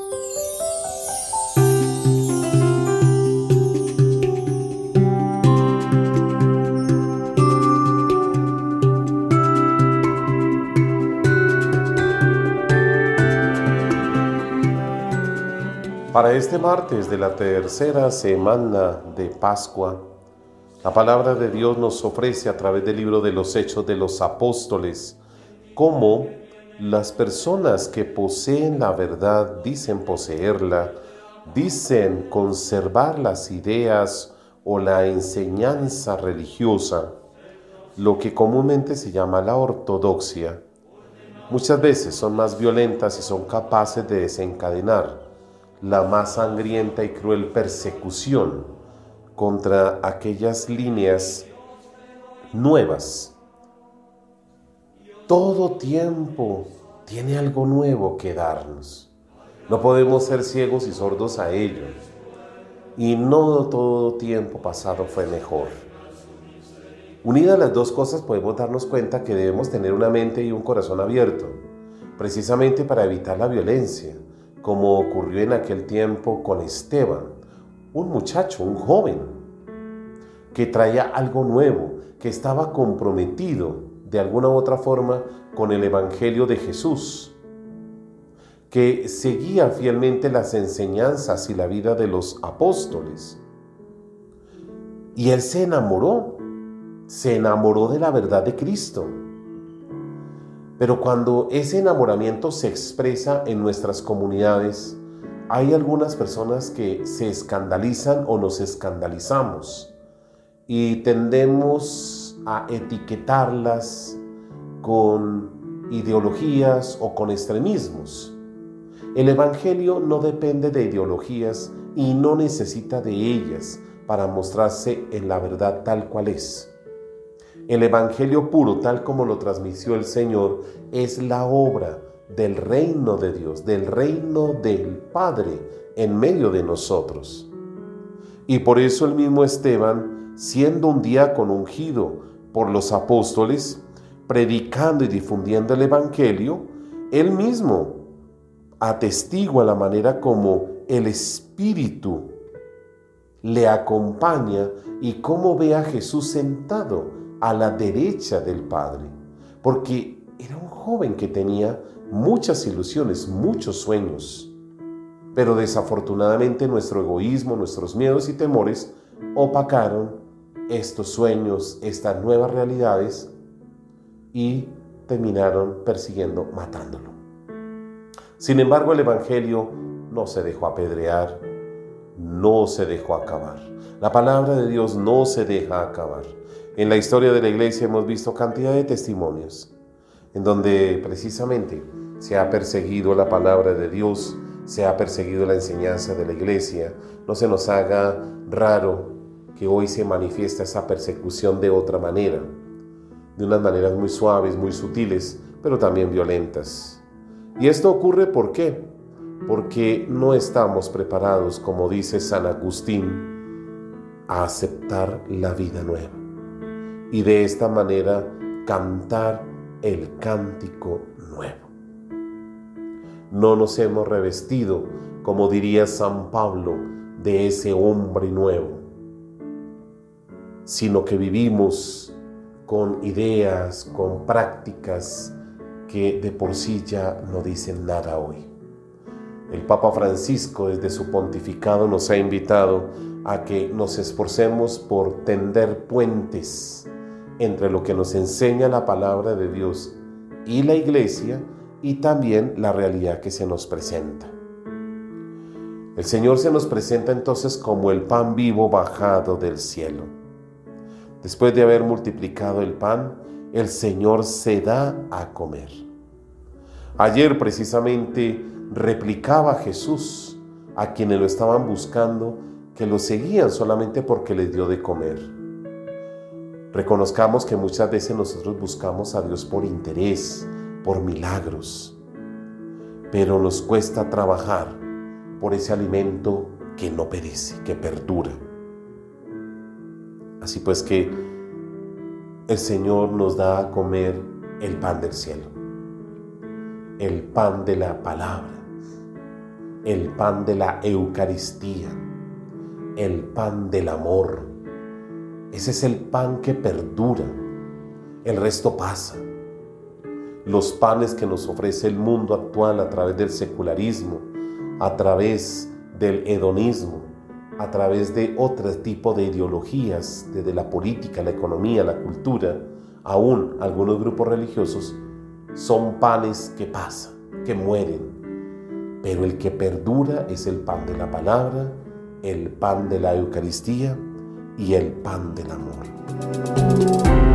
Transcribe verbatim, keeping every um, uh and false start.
Para este martes de la tercera semana de Pascua, la palabra de Dios nos ofrece a través del libro de los Hechos de los Apóstoles cómo las personas que poseen la verdad dicen poseerla, dicen conservar las ideas o la enseñanza religiosa, lo que comúnmente se llama la ortodoxia. Muchas veces son más violentas y son capaces de desencadenar la más sangrienta y cruel persecución contra aquellas líneas nuevas. Todo tiempo tiene algo nuevo que darnos. No podemos ser ciegos y sordos a ello. Y no todo tiempo pasado fue mejor. Unidas las dos cosas, podemos darnos cuenta que debemos tener una mente y un corazón abierto, precisamente para evitar la violencia, como ocurrió en aquel tiempo con Esteban, un muchacho, un joven, que traía algo nuevo, que estaba comprometido de alguna u otra forma con el Evangelio de Jesús, que seguía fielmente las enseñanzas y la vida de los apóstoles. Y él se enamoró, se enamoró de la verdad de Cristo. Pero cuando ese enamoramiento se expresa en nuestras comunidades, hay algunas personas que se escandalizan o nos escandalizamos y tendemos a etiquetarlas con ideologías o con extremismos. El Evangelio no depende de ideologías y no necesita de ellas para mostrarse en la verdad tal cual es. El Evangelio puro, tal como lo transmitió el Señor, es la obra del reino de Dios, del reino del Padre en medio de nosotros. Y por eso el mismo Esteban, siendo un diácono ungido por los apóstoles, predicando y difundiendo el Evangelio, él mismo atestigua la manera como el Espíritu le acompaña y cómo ve a Jesús sentado a la derecha del Padre, porque era un joven que tenía muchas ilusiones, muchos sueños, pero desafortunadamente nuestro egoísmo, nuestros miedos y temores opacaron estos sueños, estas nuevas realidades y terminaron persiguiendo, matándolo. Sin embargo, el Evangelio no se dejó apedrear, no se dejó acabar. La palabra de Dios no se deja acabar. En la historia de la iglesia hemos visto cantidad de testimonios en donde precisamente se ha perseguido la palabra de Dios, se ha perseguido la enseñanza de la iglesia. No se nos haga raro que hoy se manifiesta esa persecución de otra manera, de unas maneras muy suaves, muy sutiles, pero también violentas. Y esto ocurre ¿por qué? Porque no estamos preparados, como dice San Agustín, a aceptar la vida nueva. Y de esta manera cantar el cántico nuevo. No nos hemos revestido, como diría San Pablo, de ese hombre nuevo, sino que vivimos con ideas, con prácticas que de por sí ya no dicen nada hoy. El Papa Francisco, desde su pontificado, nos ha invitado a que nos esforcemos por tender puentes entre lo que nos enseña la palabra de Dios y la iglesia y también la realidad que se nos presenta. El Señor se nos presenta entonces como el pan vivo bajado del cielo. Después de haber multiplicado el pan, el Señor se da a comer. Ayer precisamente replicaba Jesús a quienes lo estaban buscando, que lo seguían solamente porque les dio de comer. Reconozcamos que muchas veces nosotros buscamos a Dios por interés, por milagros, pero nos cuesta trabajar por ese alimento que no perece, que perdura. Así pues que el Señor nos da a comer el pan del cielo, el pan de la palabra, el pan de la Eucaristía, el pan del amor. Ese es el pan que perdura. El resto pasa. Los panes que nos ofrece el mundo actual a través del secularismo, a través del hedonismo, a través de otro tipo de ideologías, desde la política, la economía, la cultura, aún algunos grupos religiosos, son panes que pasan, que mueren. Pero el que perdura es el pan de la palabra, el pan de la Eucaristía y el pan del amor.